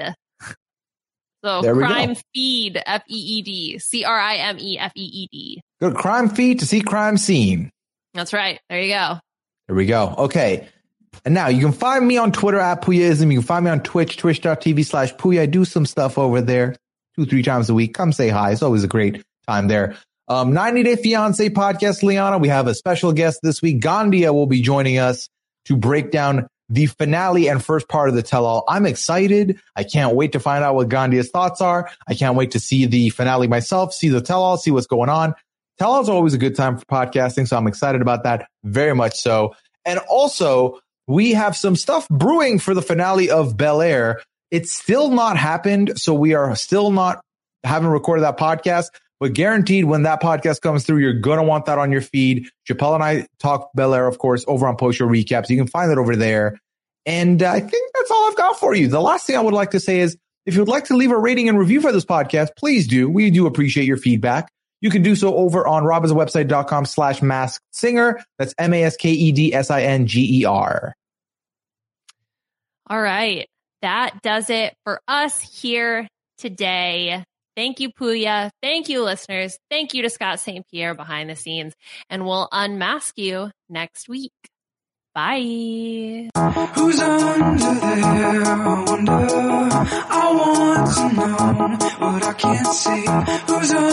So Crime Feed, FEED, CRIMEFEED. Go to Crime Feed to see Crime Scene. That's right. There you go. There we go. Okay. And now you can find me on Twitter at Puyaism. You can find me on Twitch, twitch.tv/Puya. I do some stuff over there 2-3 times a week. Come say hi. It's always a great time there. 90 Day Fiancé podcast, Liana. We have a special guest this week. Gandia will be joining us to break down the finale and first part of the tell-all. I'm excited. I can't wait to find out what Gandia's thoughts are. I can't wait to see the finale myself, see the tell-all, see what's going on. Tell-alls are always a good time for podcasting, so I'm excited about that, very much so. And also, we have some stuff brewing for the finale of Bel-Air. It's still not happened, so we are still not haven't recorded that podcast, but guaranteed when that podcast comes through, you're going to want that on your feed. Chappelle and I talk Bel-Air, of course, over on Post Show Recaps. You can find it over there. And I think that's all I've got for you. The last thing I would like to say is, if you would like to leave a rating and review for this podcast, please do. We do appreciate your feedback. You can do so over on robbinswebsite.com/maskedsinger. That's MASKEDSINGER. All right. That does it for us here today. Thank you, Puya. Thank you, listeners. Thank you to Scott St. Pierre behind the scenes. And we'll unmask you next week. Bye. Who's under there? I wonder. I want to know what I can't see. Who's under